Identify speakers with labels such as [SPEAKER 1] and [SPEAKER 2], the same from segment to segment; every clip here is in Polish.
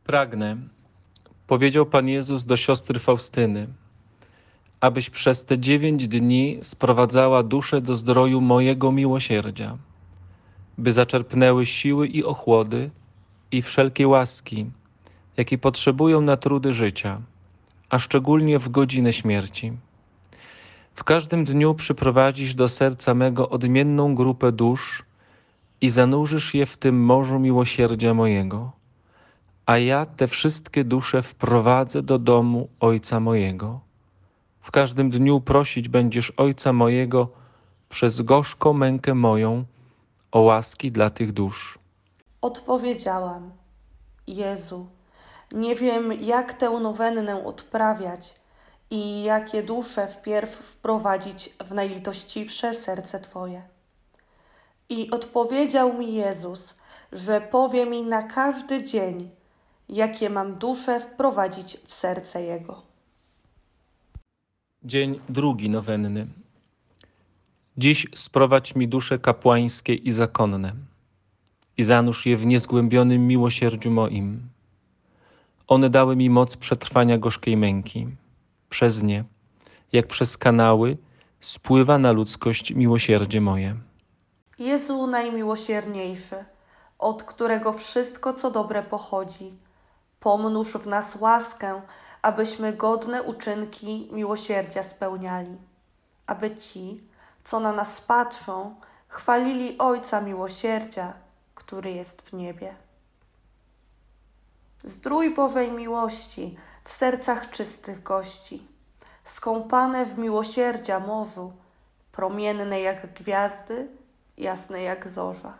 [SPEAKER 1] Pragnę, powiedział Pan Jezus do siostry Faustyny, abyś przez te 9 dni sprowadzała dusze do zdroju mojego miłosierdzia, by zaczerpnęły siły i ochłody i wszelkie łaski, jakie potrzebują na trudy życia, a szczególnie w godzinę śmierci. W każdym dniu przyprowadzisz do serca mego odmienną grupę dusz i zanurzysz je w tym morzu miłosierdzia mojego, a ja te wszystkie dusze wprowadzę do domu Ojca mojego. W każdym dniu prosić będziesz Ojca mojego przez gorzką mękę moją o łaski dla tych dusz.
[SPEAKER 2] Odpowiedziałam: Jezu, nie wiem, jak tę nowennę odprawiać i jakie dusze wpierw wprowadzić w najlitościwsze serce Twoje. I odpowiedział mi Jezus, że powie mi na każdy dzień, jakie mam dusze wprowadzić w serce Jego.
[SPEAKER 1] Dzień drugi nowenny. Dziś sprowadź mi dusze kapłańskie i zakonne i zanurz je w niezgłębionym miłosierdziu moim. One dały mi moc przetrwania gorzkiej męki. Przez nie, jak przez kanały, spływa na ludzkość miłosierdzie moje.
[SPEAKER 2] Jezu najmiłosierniejszy, od którego wszystko, co dobre pochodzi, pomnóż w nas łaskę, abyśmy godne uczynki miłosierdzia spełniali, aby ci, co na nas patrzą, chwalili Ojca miłosierdzia, który jest w niebie. Zdrój Bożej miłości w sercach czystych gości, skąpane w miłosierdzia morzu, promienne jak gwiazdy, jasne jak zorza.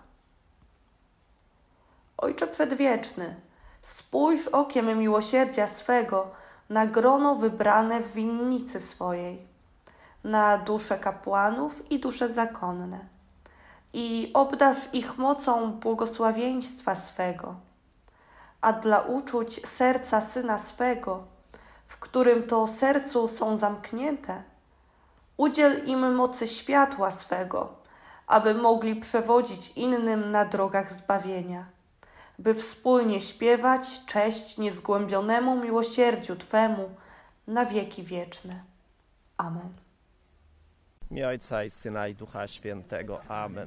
[SPEAKER 2] Ojcze Przedwieczny, spójrz okiem miłosierdzia swego na grono wybrane w winnicy swojej, na dusze kapłanów i dusze zakonne i obdarz ich mocą błogosławieństwa swego, a dla uczuć serca Syna swego, w którym to sercu są zamknięte, udziel im mocy światła swego, aby mogli przewodzić innym na drogach zbawienia, by wspólnie śpiewać cześć niezgłębionemu miłosierdziu Twemu na wieki wieczne. Amen.
[SPEAKER 3] W imię Ojca i Syna i Ducha Świętego. Amen.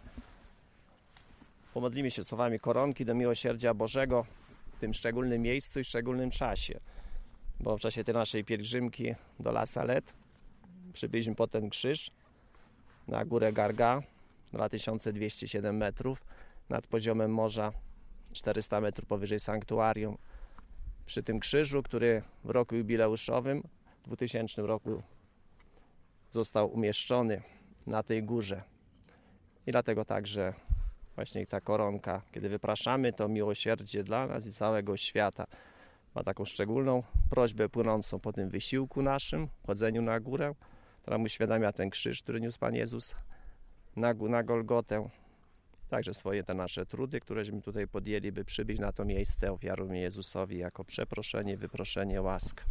[SPEAKER 3] Pomodlimy się słowami koronki do miłosierdzia Bożego w tym szczególnym miejscu i szczególnym czasie, bo w czasie tej naszej pielgrzymki do La Salette przybyliśmy po ten krzyż na górę Garga, 2207 metrów nad poziomem morza, 400 metrów powyżej sanktuarium. Przy tym krzyżu, który w roku jubileuszowym, w 2000 roku został umieszczony na tej górze. I dlatego także właśnie ta koronka, kiedy wypraszamy to miłosierdzie dla nas i całego świata, ma taką szczególną prośbę płynącą po tym wysiłku naszym, chodzeniu na górę, która mu uświadamia ten krzyż, który niósł Pan Jezus na Golgotę. Także swoje te nasze trudy, któreśmy tutaj podjęli, by przybyć na to miejsce, ofiarujmy Jezusowi jako przeproszenie, wyproszenie łask.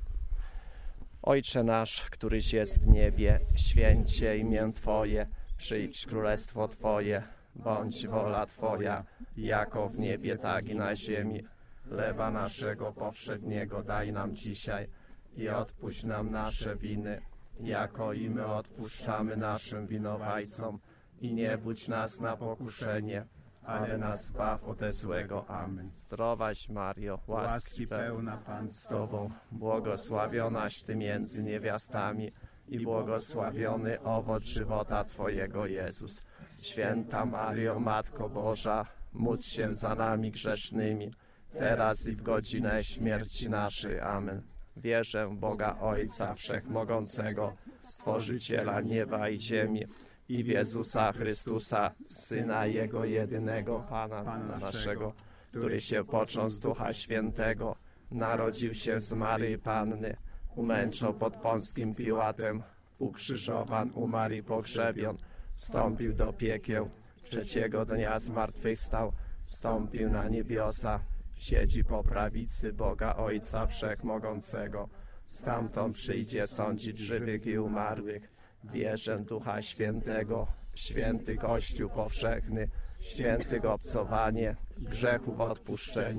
[SPEAKER 3] Ojcze nasz, któryś jest w niebie, święć się imię Twoje, przyjdź królestwo Twoje, bądź wola Twoja, jako w niebie, tak i na ziemi. Chleba naszego powszedniego daj nam dzisiaj i odpuść nam nasze winy, jako i my odpuszczamy naszym winowajcom. I nie wódź nas na pokuszenie, ale nas zbaw ode złego. Amen. Zdrowaś Mario, łaski pełna Pan z Tobą, błogosławionaś Ty między niewiastami i błogosławiony owoc żywota Twojego Jezus. Święta Mario, Matko Boża, módl się za nami grzesznymi, teraz i w godzinę śmierci naszej. Amen. Wierzę w Boga Ojca Wszechmogącego, Stworzyciela nieba i ziemi, i w Jezusa Chrystusa, Syna Jego jedynego, Pana naszego, który się począł z Ducha Świętego, narodził się z Maryi Panny, umęczał pod Pąckim Piłatem, ukrzyżowan, umarł i pogrzebion, wstąpił do piekieł, trzeciego dnia zmartwychwstał, wstąpił na niebiosa, siedzi po prawicy Boga Ojca Wszechmogącego, stamtąd przyjdzie sądzić żywych i umarłych. Wierzę w Ducha Świętego, święty Kościół powszechny, świętych obcowanie, grzechów odpuszczenie,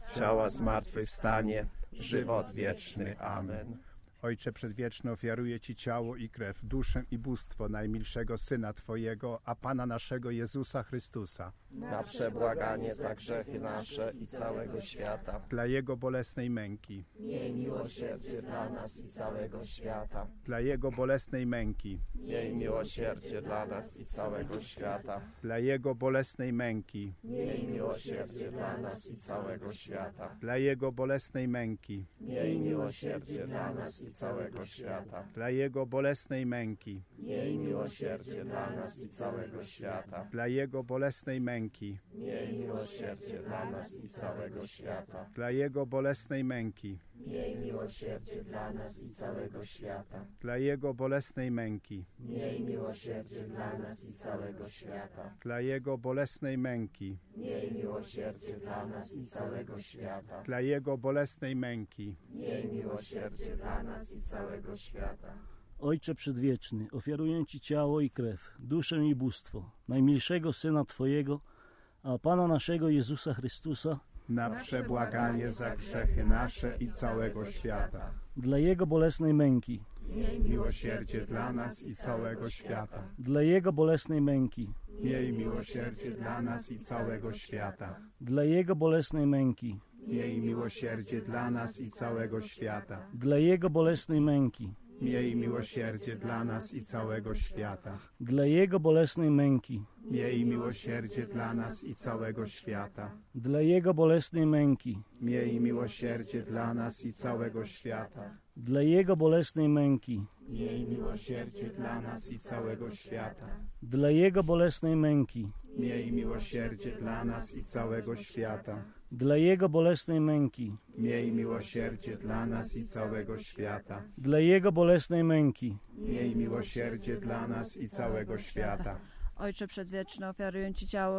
[SPEAKER 3] ciała zmartwychwstanie, żywot wieczny. Amen.
[SPEAKER 4] Ojcze Przedwieczny, ofiaruję Ci ciało i krew, duszę i bóstwo najmilszego Syna Twojego, a Pana naszego Jezusa Chrystusa,
[SPEAKER 3] Na przebłaganie za grzechy nasze i całego świata.
[SPEAKER 4] dla Jego bolesnej męki,
[SPEAKER 3] Miej miłosierdzie dla nas i całego świata.
[SPEAKER 4] dla Jego bolesnej męki,
[SPEAKER 3] Miej miłosierdzie dla nas i całego świata.
[SPEAKER 4] dla Jego bolesnej męki,
[SPEAKER 3] Miej miłosierdzie dla nas i całego świata.
[SPEAKER 4] dla Jego bolesnej męki,
[SPEAKER 3] Miej miłosierdzie dla nas i całego świata.
[SPEAKER 4] dla Jego bolesnej męki,
[SPEAKER 3] Miej miłosierdzie dla nas i całego świata.
[SPEAKER 4] dla Jego bolesnej męki,
[SPEAKER 3] Miej miłosierdzie dla nas i całego świata.
[SPEAKER 4] dla Jego bolesnej męki,
[SPEAKER 3] Miej miłosierdzie dla nas i całego świata.
[SPEAKER 4] dla Jego bolesnej męki,
[SPEAKER 3] Miej miłosierdzie dla nas i całego świata.
[SPEAKER 4] dla Jego bolesnej męki,
[SPEAKER 3] Miej miłosierdzie dla nas i całego świata.
[SPEAKER 4] dla Jego bolesnej męki,
[SPEAKER 3] Miej miłosierdzie dla nas i całego świata.
[SPEAKER 5] Ojcze Przedwieczny, ofiaruję Ci ciało i krew, duszę i bóstwo najmilszego Syna Twojego, a Pana naszego Jezusa Chrystusa,
[SPEAKER 4] na przebłaganie za grzechy nasze i całego świata.
[SPEAKER 5] dla Jego bolesnej męki,
[SPEAKER 4] Miej miłosierdzie dla nas i całego świata.
[SPEAKER 5] dla Jego bolesnej męki,
[SPEAKER 4] Miej miłosierdzie dla nas i całego świata.
[SPEAKER 5] dla Jego bolesnej męki,
[SPEAKER 4] Miej miłosierdzie dla nas i całego świata.
[SPEAKER 5] dla Jego bolesnej męki,
[SPEAKER 4] Miej miłosierdzie dla nas i całego świata.
[SPEAKER 5] dla Jego bolesnej męki,
[SPEAKER 4] Miej miłosierdzie dla nas i całego świata.
[SPEAKER 5] dla Jego bolesnej męki,
[SPEAKER 4] Miej miłosierdzie dla nas i całego świata.
[SPEAKER 5] dla Jego bolesnej męki,
[SPEAKER 4] Miej miłosierdzie dla nas i całego świata.
[SPEAKER 5] dla Jego bolesnej męki,
[SPEAKER 4] Miej miłosierdzie dla nas i całego świata.
[SPEAKER 5] dla Jego bolesnej męki,
[SPEAKER 4] Miej miłosierdzie dla nas i całego świata.
[SPEAKER 5] dla Jego bolesnej męki,
[SPEAKER 4] Miej miłosierdzie dla nas i całego świata.
[SPEAKER 6] Ojcze Przedwieczny, ofiaruję Ci ciało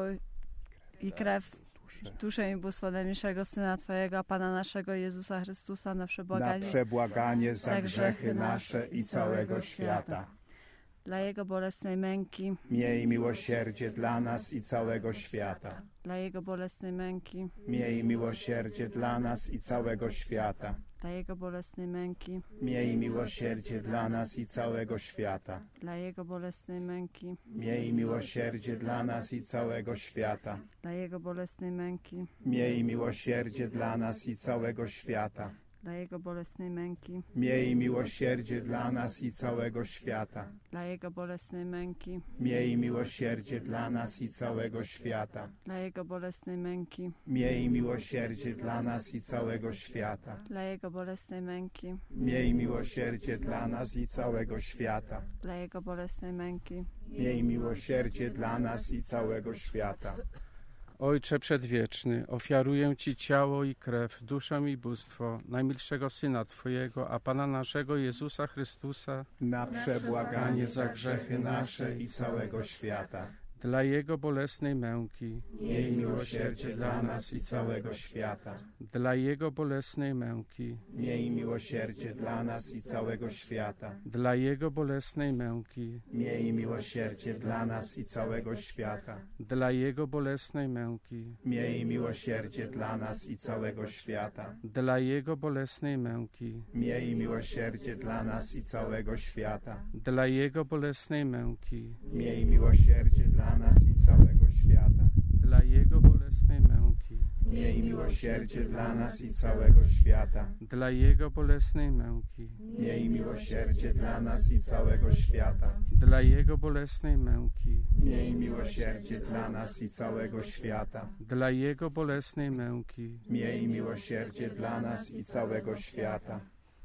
[SPEAKER 6] i krew, duszę i bóstwo najmilszego Syna Twojego, a Pana naszego Jezusa Chrystusa, na
[SPEAKER 4] Na
[SPEAKER 6] przebłaganie
[SPEAKER 4] przebłaganie za grzechy nasze i całego świata.
[SPEAKER 6] dla Jego bolesnej męki,
[SPEAKER 4] Miej miłosierdzie dla nas i całego świata.
[SPEAKER 6] dla Jego bolesnej męki,
[SPEAKER 4] Miej miłosierdzie dla nas i całego świata.
[SPEAKER 6] dla Jego bolesnej męki,
[SPEAKER 4] Miej miłosierdzie dla nas i całego świata.
[SPEAKER 6] dla Jego bolesnej męki,
[SPEAKER 4] Miej miłosierdzie dla nas i całego świata.
[SPEAKER 6] dla Jego bolesnej męki,
[SPEAKER 4] Miej miłosierdzie dla nas i całego świata.
[SPEAKER 6] dla Jego bolesnej męki,
[SPEAKER 4] Miej miłosierdzie dla nas i całego świata.
[SPEAKER 6] dla Jego bolesnej męki,
[SPEAKER 4] Miej miłosierdzie dla nas i całego świata.
[SPEAKER 6] dla Jego bolesnej męki,
[SPEAKER 4] Miej miłosierdzie dla nas i całego świata.
[SPEAKER 6] dla Jego bolesnej męki,
[SPEAKER 4] Miej miłosierdzie dla nas i całego świata.
[SPEAKER 6] dla Jego bolesnej męki.
[SPEAKER 4] Miej miłosierdzie dla nas i całego świata.
[SPEAKER 7] Ojcze Przedwieczny, ofiaruję Ci ciało i krew, duszę i bóstwo najmilszego Syna Twojego, a Pana naszego Jezusa Chrystusa,
[SPEAKER 4] Na przebłaganie za grzechy nasze i całego świata.
[SPEAKER 7] dla Jego bolesnej męki,
[SPEAKER 4] Miej miłosierdzie dla nas i całego świata.
[SPEAKER 7] dla Jego bolesnej męki,
[SPEAKER 4] Miej miłosierdzie dla nas i całego świata.
[SPEAKER 7] dla Jego bolesnej męki,
[SPEAKER 4] Miej miłosierdzie dla nas i całego świata.
[SPEAKER 7] dla Jego bolesnej męki,
[SPEAKER 4] Miej miłosierdzie dla nas i całego świata.
[SPEAKER 7] dla Jego bolesnej męki,
[SPEAKER 4] Miej miłosierdzie dla nas i całego świata.
[SPEAKER 7] dla Jego bolesnej męki,
[SPEAKER 4] Miej miłosierdzie dla nas i całego świata.
[SPEAKER 7] dla Jego bolesnej męki,
[SPEAKER 4] Miej miłosierdzie dla nas i całego świata.
[SPEAKER 7] dla Jego bolesnej męki,
[SPEAKER 4] Miej miłosierdzie dla nas i całego świata.
[SPEAKER 7] dla Jego bolesnej męki,
[SPEAKER 4] Miej miłosierdzie dla nas i całego świata.
[SPEAKER 7] dla Jego bolesnej męki,
[SPEAKER 4] Miej miłosierdzie dla nas i całego świata.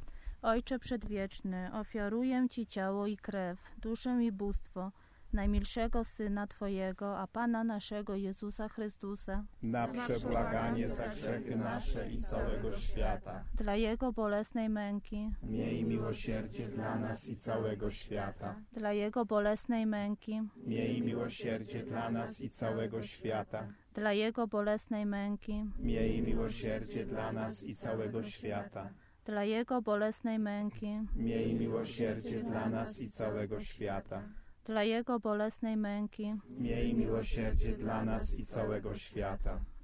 [SPEAKER 8] Ojcze Przedwieczny, ofiaruję Ci ciało i krew, duszę i bóstwo najmilszego Syna Twojego, a Pana naszego Jezusa Chrystusa,
[SPEAKER 4] Na przebłaganie za grzechy nasze i całego świata.
[SPEAKER 8] dla Jego bolesnej męki,
[SPEAKER 4] Miej miłosierdzie dla nas i całego świata.
[SPEAKER 8] dla Jego bolesnej męki,
[SPEAKER 4] Miej miłosierdzie dla nas i całego świata.
[SPEAKER 8] dla Jego bolesnej męki,
[SPEAKER 4] Miej miłosierdzie dla nas i całego świata.
[SPEAKER 8] dla Jego bolesnej męki,
[SPEAKER 4] Miej miłosierdzie dla nas i całego świata.
[SPEAKER 8] dla Jego bolesnej męki,
[SPEAKER 4] Miej miłosierdzie dla nas i całego świata.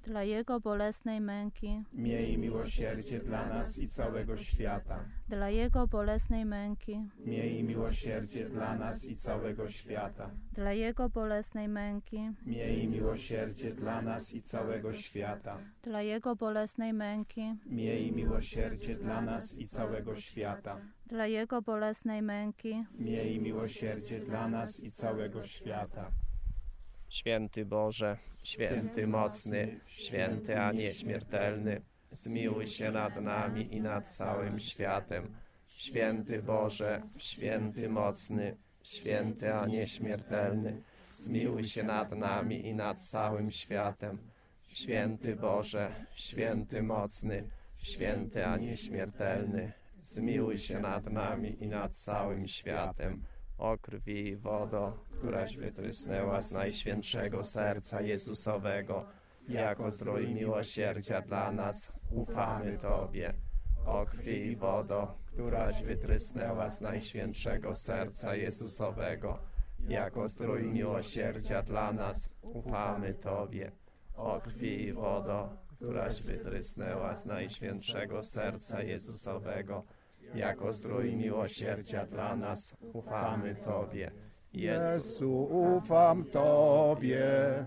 [SPEAKER 8] dla Jego bolesnej męki,
[SPEAKER 4] Miej miłosierdzie dla nas i całego świata.
[SPEAKER 8] dla Jego bolesnej męki,
[SPEAKER 4] Miej miłosierdzie dla nas i całego świata.
[SPEAKER 8] dla Jego bolesnej męki,
[SPEAKER 4] Miej miłosierdzie dla nas i całego świata.
[SPEAKER 8] dla Jego bolesnej męki,
[SPEAKER 4] Miej miłosierdzie dla nas i całego świata.
[SPEAKER 8] dla Jego bolesnej męki,
[SPEAKER 4] Miej miłosierdzie dla nas i całego świata.
[SPEAKER 3] Święty Boże, święty mocny, święty a nieśmiertelny, zmiłuj się nad nami i nad całym światem. Święty Boże, święty mocny, święty a nieśmiertelny, zmiłuj się nad nami i nad całym światem. Święty Boże, święty mocny, święty a nieśmiertelny, zmiłuj się nad nami i nad całym światem. O krwi i wodo, któraś wytrysnęła z Najświętszego Serca Jezusowego, jako zdrój miłosierdzia dla nas, ufamy Tobie. O krwi i wodo, któraś wytrysnęła z Najświętszego Serca Jezusowego, jako zdrój miłosierdzia dla nas, ufamy Tobie. O krwi i wodo, któraś wytrysnęła z Najświętszego Serca Jezusowego, jako zdrój miłosierdzia dla nas, ufamy Tobie.
[SPEAKER 4] Jezu, ufam Tobie.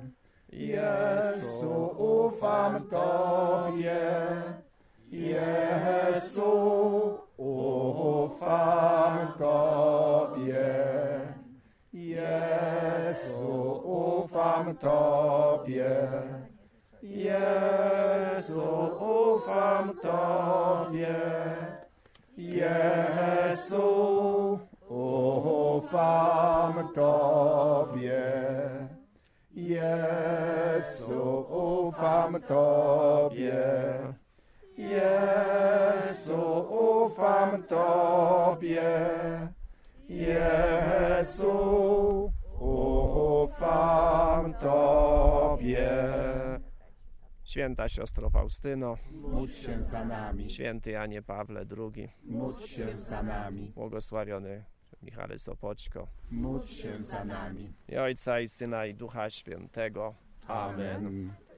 [SPEAKER 4] Jezu, ufam Tobie. Jezu, ufam Tobie. Jezu, ufam Tobie. Jezu, ufam Tobie. Jezu, ufam Tobie. Jezu, ufam Tobie. Jezu, ufam Tobie. Jezu, ufam Tobie.
[SPEAKER 3] Święta siostro Faustyno,
[SPEAKER 4] Módl się za nami.
[SPEAKER 3] święty Janie Pawle II,
[SPEAKER 4] Módl się za nami.
[SPEAKER 3] błogosławiony Michale Sopoćko,
[SPEAKER 4] Módl się za nami.
[SPEAKER 3] i Ojca i Syna i Ducha Świętego. Amen.
[SPEAKER 4] Amen.